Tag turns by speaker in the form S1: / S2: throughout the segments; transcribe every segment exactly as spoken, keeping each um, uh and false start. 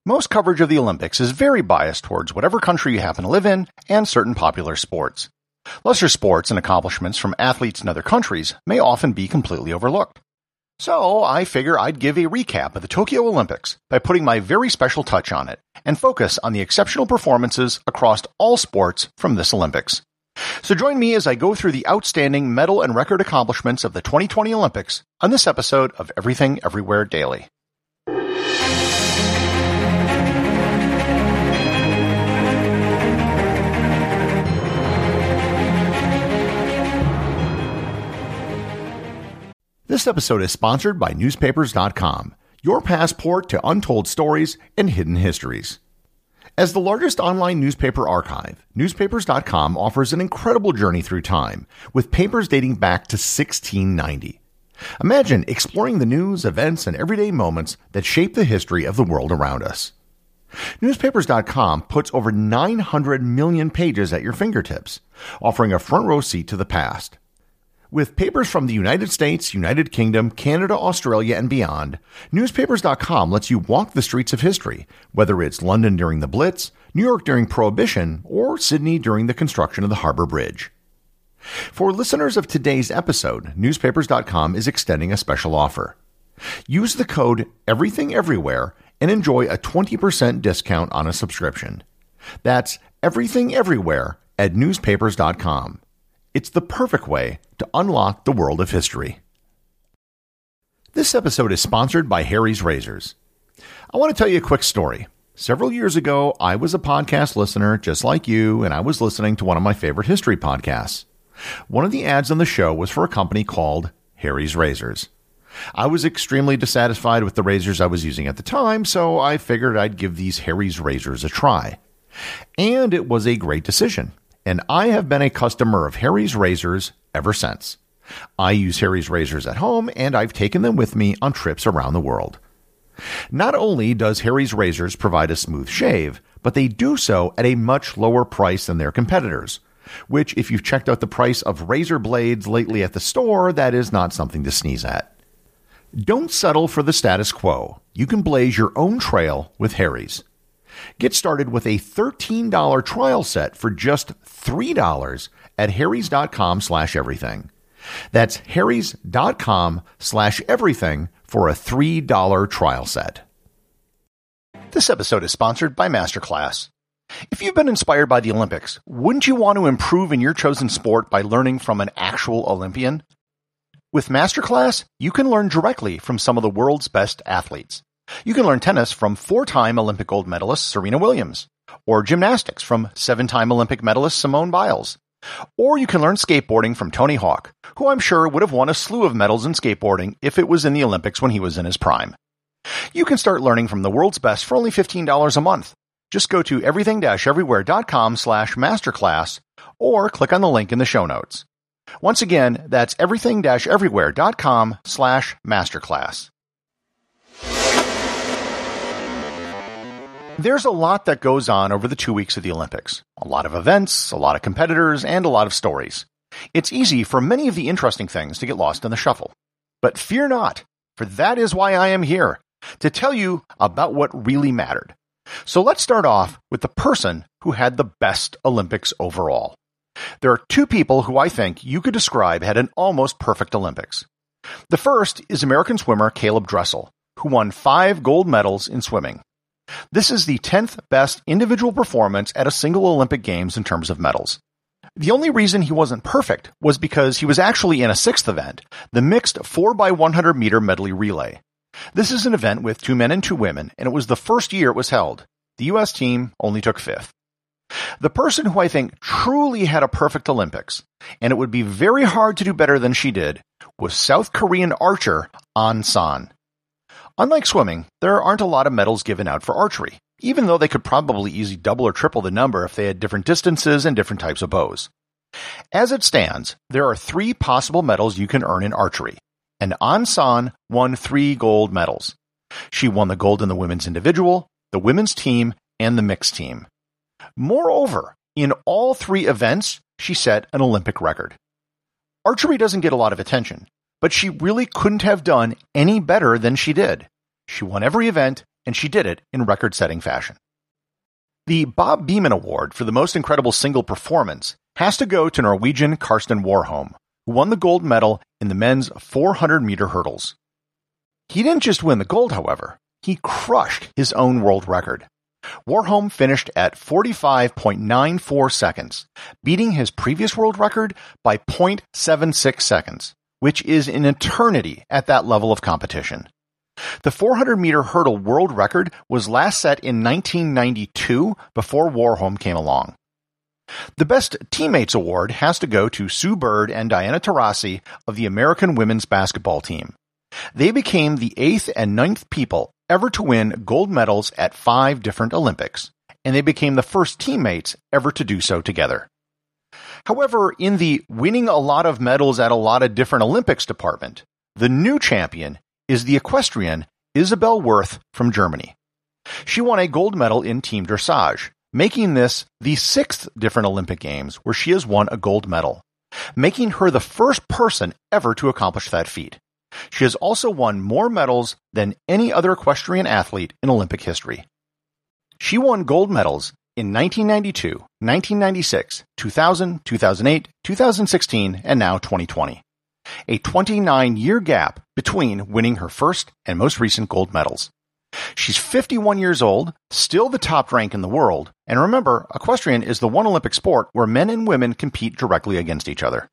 S1: Most coverage of the Olympics is very biased towards whatever country you happen to live in and certain popular sports. Lesser sports and accomplishments from athletes in other countries may often be completely overlooked. So I figure I'd give a recap of the Tokyo Olympics by putting my very special touch on it and focus on the exceptional performances across all sports from this Olympics. So join me as I go through the outstanding medal and record accomplishments of the twenty twenty Olympics on this episode of Everything Everywhere Daily. This episode is sponsored by newspapers dot com, your passport to untold stories and hidden histories. As the largest online newspaper archive, newspapers dot com offers an incredible journey through time, with papers dating back to sixteen ninety. Imagine exploring the news, events, and everyday moments that shape the history of the world around us. newspapers dot com puts over nine hundred million pages at your fingertips, offering a front row seat to the past. With papers from the United States, United Kingdom, Canada, Australia, and beyond, newspapers dot com lets you walk the streets of history, whether it's London during the Blitz, New York during Prohibition, or Sydney during the construction of the Harbor Bridge. For listeners of today's episode, newspapers dot com is extending a special offer. Use the code EVERYTHINGEVERYWHERE and enjoy a twenty percent discount on a subscription. That's Everything Everywhere at newspapers dot com. It's the perfect way to unlock the world of history. This episode is sponsored by Harry's Razors. I want to tell you a quick story. Several years ago, I was a podcast listener just like you, and I was listening to one of my favorite history podcasts. One of the ads on the show was for a company called Harry's Razors. I was extremely dissatisfied with the razors I was using at the time, so I figured I'd give these Harry's Razors a try. And it was a great decision. And I have been a customer of Harry's Razors ever since. I use Harry's Razors at home, and I've taken them with me on trips around the world. Not only does Harry's Razors provide a smooth shave, but they do so at a much lower price than their competitors, which, if you've checked out the price of razor blades lately at the store, that is not something to sneeze at. Don't settle for the status quo. You can blaze your own trail with Harry's. Get started with a thirteen dollars trial set for just three dollars at harrys dot com slash everything. That's harrys dot com slash everything for a three dollars trial set. This episode is sponsored by Masterclass. If you've been inspired by the Olympics, wouldn't you want to improve in your chosen sport by learning from an actual Olympian? With Masterclass, you can learn directly from some of the world's best athletes. You can learn tennis from four-time Olympic gold medalist Serena Williams, or gymnastics from seven-time Olympic medalist Simone Biles. Or you can learn skateboarding from Tony Hawk, who I'm sure would have won a slew of medals in skateboarding if it was in the Olympics when he was in his prime. You can start learning from the world's best for only fifteen dollars a month. Just go to everything everywhere dot com slash masterclass or click on the link in the show notes. Once again, that's everything everywhere dot com slash masterclass. There's a lot that goes on over the two weeks of the Olympics. A lot of events, a lot of competitors, and a lot of stories. It's easy for many of the interesting things to get lost in the shuffle. But fear not, for that is why I am here, to tell you about what really mattered. So let's start off with the person who had the best Olympics overall. There are two people who I think you could describe had an almost perfect Olympics. The first is American swimmer Caeleb Dressel, who won five gold medals in swimming. This is the tenth best individual performance at a single Olympic Games in terms of medals. The only reason he wasn't perfect was because he was actually in a sixth event, the mixed four by one hundred meter medley relay. This is an event with two men and two women, and it was the first year it was held. The U S team only took fifth. The person who I think truly had a perfect Olympics, and it would be very hard to do better than she did, was South Korean archer Ahn San. Unlike swimming, there aren't a lot of medals given out for archery, even though they could probably easily double or triple the number if they had different distances and different types of bows. As it stands, there are three possible medals you can earn in archery, and Ahn San won three gold medals. She won the gold in the women's individual, the women's team, and the mixed team. Moreover, in all three events, she set an Olympic record. Archery doesn't get a lot of attention, but she really couldn't have done any better than she did. She won every event and she did it in record-setting fashion. The Bob Beamon Award for the most incredible single performance has to go to Norwegian Karsten Warholm, who won the gold medal in the men's four hundred meter hurdles. He didn't just win the gold, however. He crushed his own world record. Warholm finished at forty-five point nine four seconds, beating his previous world record by zero point seven six seconds, which is an eternity at that level of competition. The four hundred meter hurdle world record was last set in nineteen ninety-two before Warholm came along. The Best Teammates Award has to go to Sue Bird and Diana Taurasi of the American women's basketball team. They became the eighth and ninth people ever to win gold medals at five different Olympics, and they became the first teammates ever to do so together. However, in the winning a lot of medals at a lot of different Olympics department, the new champion is the equestrian Isabel Wirth from Germany. She won a gold medal in team dressage, making this the sixth different Olympic Games where she has won a gold medal, making her the first person ever to accomplish that feat. She has also won more medals than any other equestrian athlete in Olympic history. She won gold medals in nineteen ninety-two, nineteen ninety-six, two thousand, two thousand eight, two thousand sixteen, and now twenty twenty. A twenty-nine year gap between winning her first and most recent gold medals. She's fifty-one years old, still the top rank in the world, and remember, equestrian is the one Olympic sport where men and women compete directly against each other.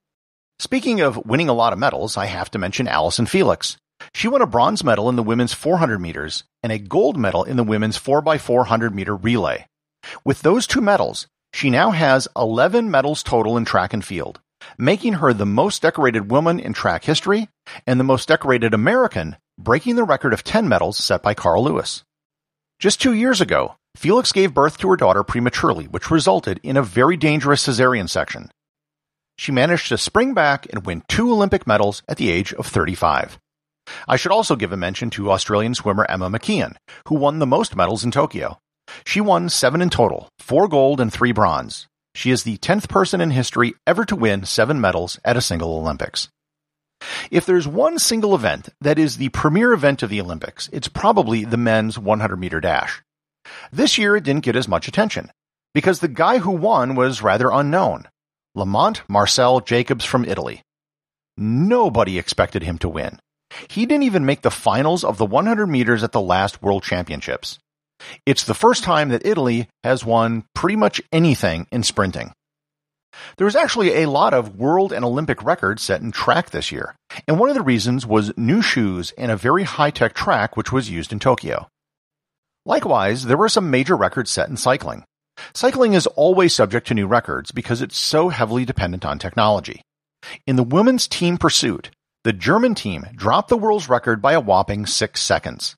S1: Speaking of winning a lot of medals, I have to mention Allyson Felix. She won a bronze medal in the women's four hundred meters and a gold medal in the women's four by four hundred meter relay. With those two medals, she now has eleven medals total in track and field, making her the most decorated woman in track history and the most decorated American, breaking the record of ten medals set by Carl Lewis. Just two years ago, Felix gave birth to her daughter prematurely, which resulted in a very dangerous cesarean section. She managed to spring back and win two Olympic medals at the age of thirty-five. I should also give a mention to Australian swimmer Emma McKeon, who won the most medals in Tokyo. She won seven in total, four gold and three bronze. She is the tenth person in history ever to win seven medals at a single Olympics. If there's one single event that is the premier event of the Olympics, it's probably the men's one hundred meter dash. This year it didn't get as much attention, because the guy who won was rather unknown. Lamont Marcel Jacobs from Italy. Nobody expected him to win. He didn't even make the finals of the one hundred meters at the last World Championships. It's the first time that Italy has won pretty much anything in sprinting. There was actually a lot of world and Olympic records set in track this year, and one of the reasons was new shoes and a very high-tech track which was used in Tokyo. Likewise, there were some major records set in cycling. Cycling is always subject to new records because it's so heavily dependent on technology. In the women's team pursuit, the German team dropped the world's record by a whopping six seconds.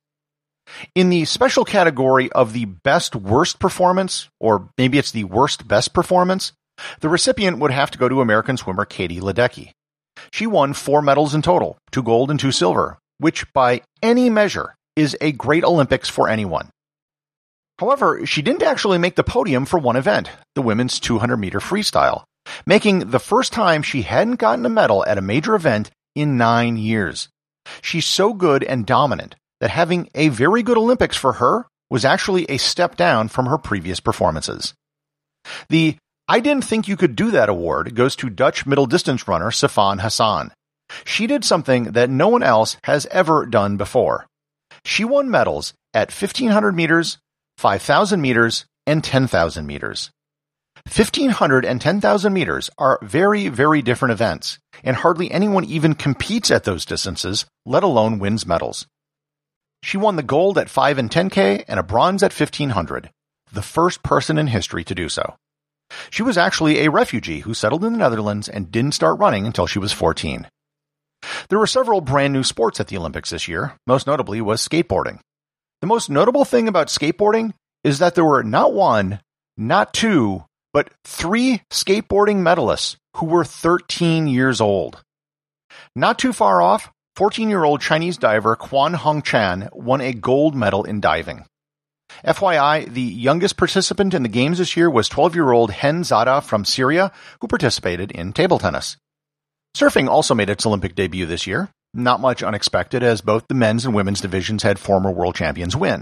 S1: In the special category of the best-worst performance, or maybe it's the worst-best performance, the recipient would have to go to American swimmer Katie Ledecky. She won four medals in total, two gold and two silver, which by any measure is a great Olympics for anyone. However, she didn't actually make the podium for one event, the women's two hundred meter freestyle, making the first time she hadn't gotten a medal at a major event in nine years. She's so good and dominant that having a very good Olympics for her was actually a step down from her previous performances. The I Didn't Think You Could Do That award goes to Dutch middle distance runner Sifan Hassan. She did something that no one else has ever done before. She won medals at fifteen hundred meters, five thousand meters, and ten thousand meters. fifteen hundred and ten thousand meters are very, very different events, and hardly anyone even competes at those distances, let alone wins medals. She won the gold at five and ten K and a bronze at fifteen hundred, the first person in history to do so. She was actually a refugee who settled in the Netherlands and didn't start running until she was fourteen. There were several brand new sports at the Olympics this year, most notably was skateboarding. The most notable thing about skateboarding is that there were not one, not two, but three skateboarding medalists who were thirteen years old. Not too far off, fourteen-year-old Chinese diver Quan Hongchan won a gold medal in diving. F Y I, the youngest participant in the games this year was twelve-year-old Hen Zada from Syria, who participated in table tennis. Surfing also made its Olympic debut this year. Not much unexpected, as both the men's and women's divisions had former world champions win.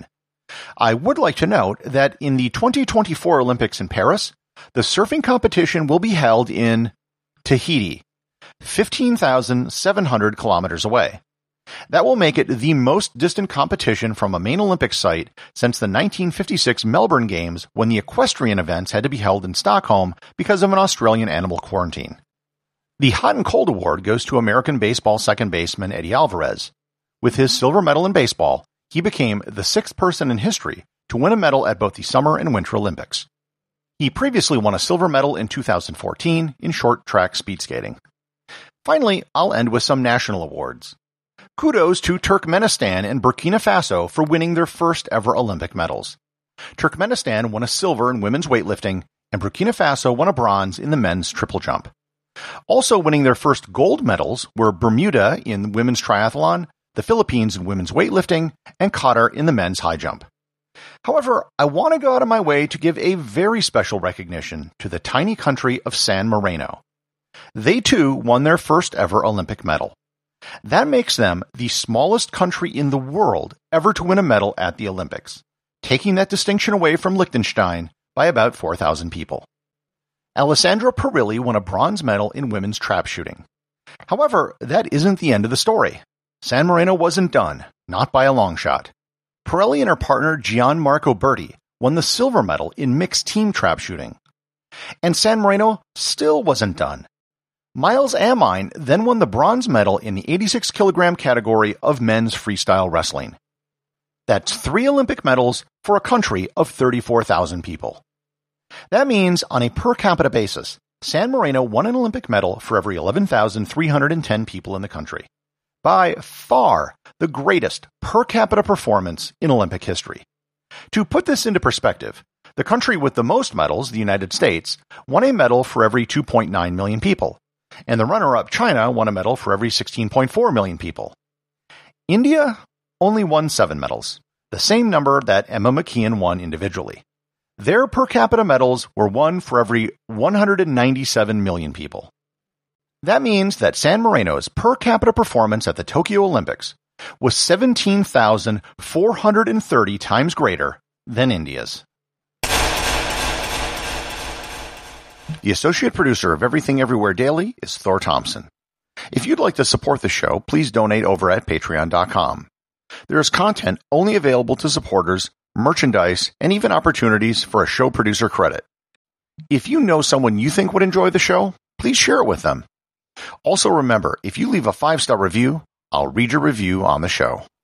S1: I would like to note that in the twenty twenty-four Olympics in Paris, the surfing competition will be held in Tahiti, fifteen thousand seven hundred kilometers away. That will make it the most distant competition from a main Olympic site since the nineteen fifty-six Melbourne Games, when the equestrian events had to be held in Stockholm because of an Australian animal quarantine. The Hot and Cold Award goes to American baseball second baseman Eddie Alvarez. With his silver medal in baseball, he became the sixth person in history to win a medal at both the Summer and Winter Olympics. He previously won a silver medal in two thousand fourteen in short track speed skating. Finally, I'll end with some national awards. Kudos to Turkmenistan and Burkina Faso for winning their first ever Olympic medals. Turkmenistan won a silver in women's weightlifting, and Burkina Faso won a bronze in the men's triple jump. Also winning their first gold medals were Bermuda in women's triathlon, the Philippines in women's weightlifting, and Qatar in the men's high jump. However, I want to go out of my way to give a very special recognition to the tiny country of San Marino. They too won their first ever Olympic medal. That makes them the smallest country in the world ever to win a medal at the Olympics, taking that distinction away from Liechtenstein by about four thousand people. Alessandra Perilli won a bronze medal in women's trap shooting. However, that isn't the end of the story. San Marino wasn't done, not by a long shot. Perilli and her partner Gianmarco Berti won the silver medal in mixed team trap shooting. And San Marino still wasn't done. Miles Amine then won the bronze medal in the eighty-six kilogram category of men's freestyle wrestling. That's three Olympic medals for a country of thirty-four thousand people. That means, on a per capita basis, San Marino won an Olympic medal for every eleven thousand three hundred ten people in the country. By far the greatest per capita performance in Olympic history. To put this into perspective, the country with the most medals, the United States, won a medal for every two point nine million people, and the runner-up China won a medal for every sixteen point four million people. India only won seven medals, the same number that Emma McKeon won individually. Their per capita medals were one for every one hundred ninety-seven million people. That means that San Marino's per capita performance at the Tokyo Olympics was seventeen thousand four hundred thirty times greater than India's. The associate producer of Everything Everywhere Daily is Thor Thompson. If you'd like to support the show, please donate over at patreon dot com. There is content only available to supporters, merchandise, and even opportunities for a show producer credit. If you know someone you think would enjoy the show, please share it with them. Also remember, if you leave a five-star review, I'll read your review on the show.